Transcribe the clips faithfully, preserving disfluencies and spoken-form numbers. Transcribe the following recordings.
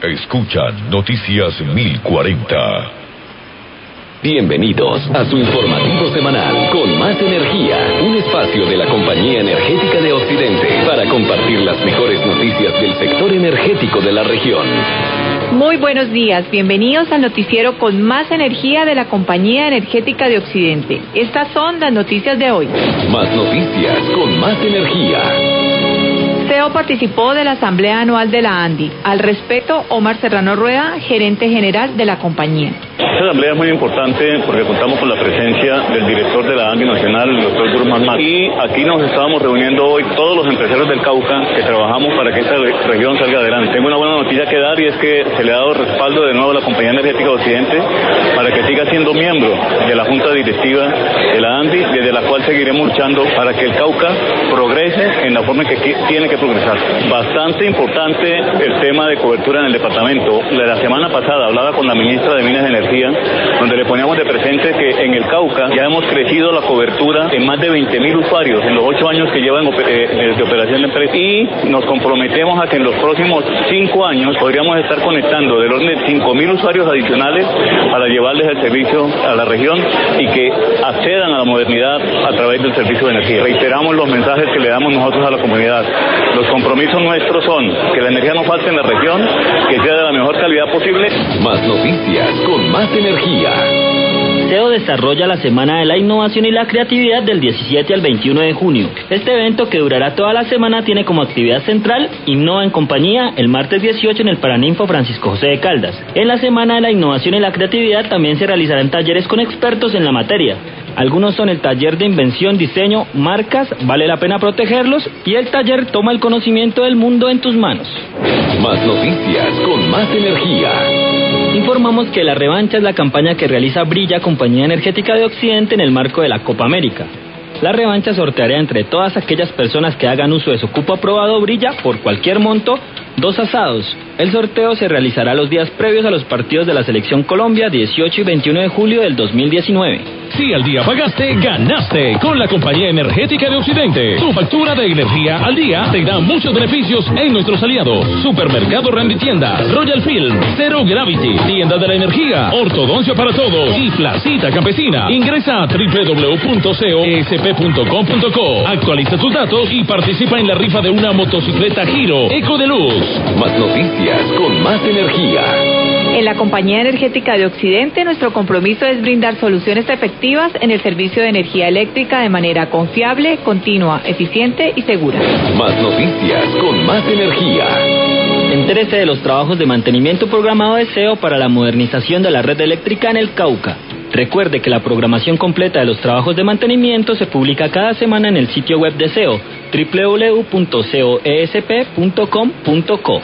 Escuchan Noticias mil cuarenta. Bienvenidos a su informativo semanal con más energía, un espacio de la Compañía Energética de Occidente para compartir las mejores noticias del sector energético de la región. Muy buenos días, bienvenidos al noticiero con más energía de la Compañía Energética de Occidente. Estas son las noticias de hoy. Más noticias con más energía. C E O participó de la Asamblea Anual de la ANDI. Al respecto, Omar Serrano Rueda, gerente general de la compañía. Esta asamblea es muy importante porque contamos con la presencia del director de la ANDI Nacional, el doctor Durman Mac. Y aquí nos estábamos reuniendo hoy todos los empresarios del Cauca que trabajamos para que esta región salga adelante. Tengo una buena noticia que dar y es que se le ha dado respaldo de nuevo a la Compañía Energética de Occidente para que siga siendo miembro de la Junta Directiva de la ANDI, desde la cual seguiremos luchando para que el Cauca progrese en la forma en que tiene que progresar. Bastante importante el tema de cobertura en el departamento. La semana pasada hablaba con la ministra de Minas y Energía, donde le poníamos de presente que en el Cauca ya hemos crecido la cobertura en más de veinte mil usuarios en los ocho años que llevan eh, de operación de empresa, y nos comprometemos a que en los próximos cinco años podríamos estar conectando del orden de cinco mil usuarios adicionales para llevarles el servicio a la región y que accedan a la modernidad a través del servicio de energía. Reiteramos los mensajes que le damos nosotros a la comunidad. Los compromisos nuestros son que la energía no falte en la región, que sea de la mejor calidad posible. Más noticias con más energía. C E O desarrolla la Semana de la Innovación y la Creatividad del diecisiete al veintiuno de junio. Este evento, que durará toda la semana, tiene como actividad central Innova en Compañía el martes dieciocho en el Paraninfo Francisco José de Caldas. En la Semana de la Innovación y la Creatividad también se realizarán talleres con expertos en la materia. Algunos son el taller de invención, diseño, marcas, vale la pena protegerlos, y el taller Toma el conocimiento del mundo en tus manos. Más noticias con más energía. Informamos que La Revancha es la campaña que realiza Brilla, Compañía Energética de Occidente, en el marco de la Copa América. La Revancha sorteará entre todas aquellas personas que hagan uso de su cupo aprobado Brilla, por cualquier monto, dos asados. El sorteo se realizará los días previos a los partidos de la Selección Colombia, dieciocho y veintiuno de julio del dos mil diecinueve. Si al día pagaste, ganaste con la Compañía Energética de Occidente. Tu factura de energía al día te da muchos beneficios en nuestros aliados: Supermercado Randy Tiendas, Royal Film, Zero Gravity, Tienda de la Energía, Ortodoncia para Todos y Placita Campesina. Ingresa a doble u doble u doble u punto cosp punto com punto co, actualiza tus datos y participa en la rifa de una motocicleta Giro Eco Deluxe. Más noticias con más energía. En la Compañía Energética de Occidente, nuestro compromiso es brindar soluciones efectivas en el servicio de energía eléctrica de manera confiable, continua, eficiente y segura. Más noticias con más energía. Entérese de los trabajos de mantenimiento programado de C E O para la modernización de la red eléctrica en el Cauca. Recuerde que la programación completa de los trabajos de mantenimiento se publica cada semana en el sitio web de C E O, doble u doble u doble u punto cosp punto com punto co.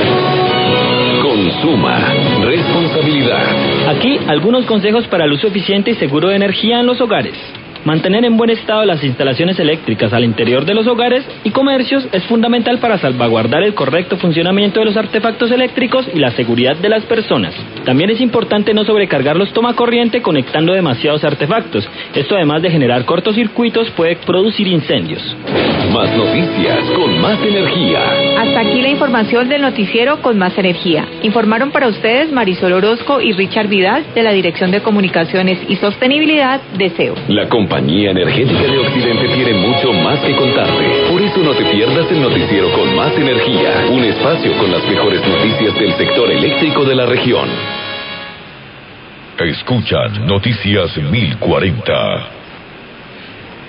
Consuma responsabilidad. Aquí algunos consejos para el uso eficiente y seguro de energía en los hogares. Mantener en buen estado las instalaciones eléctricas al interior de los hogares y comercios es fundamental para salvaguardar el correcto funcionamiento de los artefactos eléctricos y la seguridad de las personas. También es importante no sobrecargar los tomacorriente conectando demasiados artefactos. Esto, además de generar cortocircuitos, puede producir incendios. Más noticias con más energía. Hasta aquí la información del noticiero con más energía. Informaron para ustedes Marisol Orozco y Richard Vidal, de la Dirección de Comunicaciones y Sostenibilidad de C E O. La Compañía Energética de Occidente tiene mucho más que contarte. Por eso no te pierdas el noticiero con más energía, un espacio con las mejores noticias del sector eléctrico de la región. Escuchan Noticias mil cuarenta.